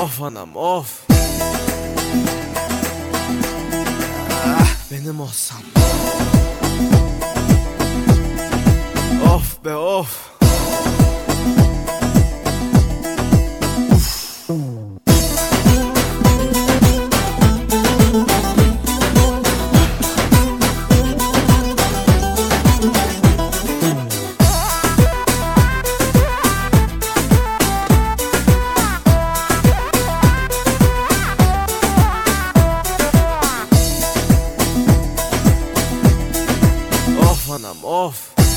Of anam of. Ah, benim olsam. Of be of. Of anam of.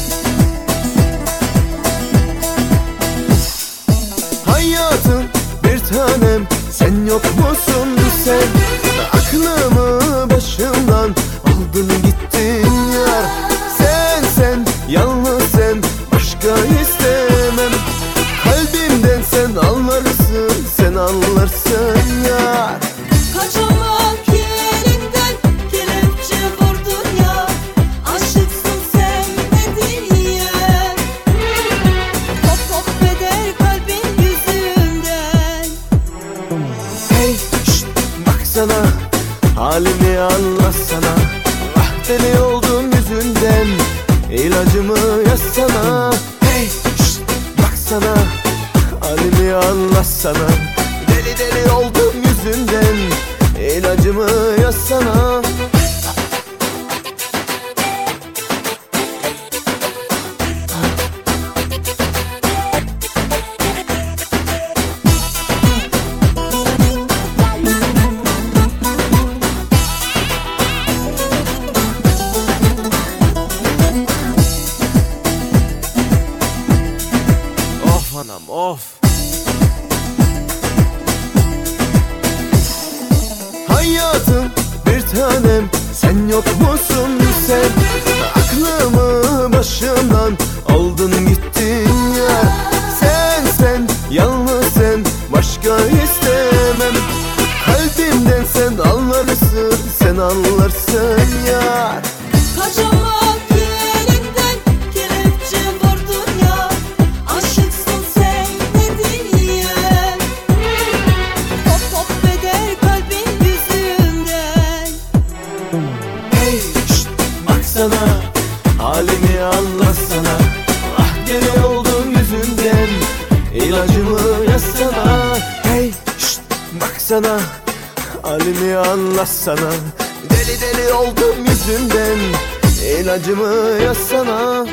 Hayatım bir tanem, sen yok musun sen? Aklımı başımdan aldın gittin yar. Sen yalnız sen, başka istemem. Kalbimden sen anlarsın, sen anlarsın yar. Kaçamak yerinden kelepçe vurdun ya. Aşıksın sevmedin ya. Top top eder kalbin yüzünden. Hey şşt, baksana, halimi anlatsana. Ah deli oldum yüzünden, ilacımı yazsana. Hey şşt, baksana, halimi anlatsana. Deli deli oldum yüzünden, ilacımı yazsana. Of anam of. Hayatım bir tanem, sen yok musun sen? Aklımı başımdan aldın gittin ya. Sen yalnız sen, başka istemem. Kalbimden sen anlarsın, sen anlarsın ya. Kaçamak yerinden kelepçe vurdun ya. Aşıksın sevmedin ya. Top top eder kalbin yüzünden. Hey şşt, baksana, halimi anlatsana. Ah deli oldum yüzünden, ilacımı yazsana. Hey şşt, baksana, halimi anlatsana. Deli deli oldum yüzünden, ilacımı yazsana.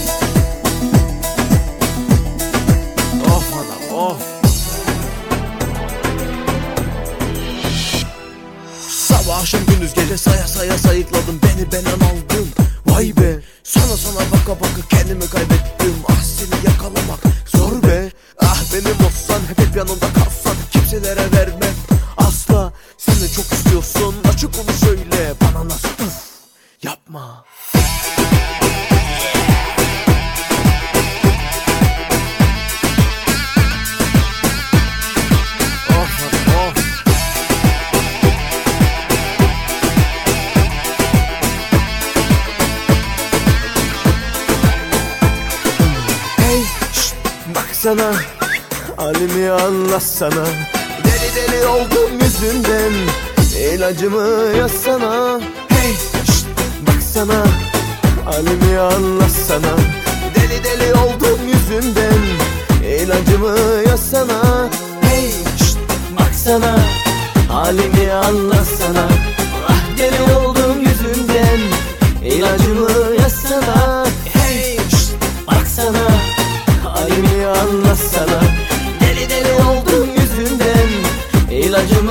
Of anam of. Sabah akşam gündüz gece saya saya sayıkladım, beni benden aldın. Vay be, sana baka baka kendimi kaybettim. Ah seni yakalamak zor be. Ah benim olsan, hep yanımda kalsan, kimselere vermem asla. Sen de çok istiyorsun, açık onu söyle bana, nasıl yapma. Of anam of. Hey şşt, baksana, halimi anlatsana. Deli deli oldum yüzünden, ilacımı yazsana. Hey şşt, baksana, halimi anlatsana. Deli deli oldum yüzünden, ilacımı yazsana. Hey şşt, baksana, halimi anlatsana. Ah deli oldum yüzünden, ilacımı yazsana. Hey şşt, baksana, halimi anlatsana. Deli deli oldum yüzünden, ilacımı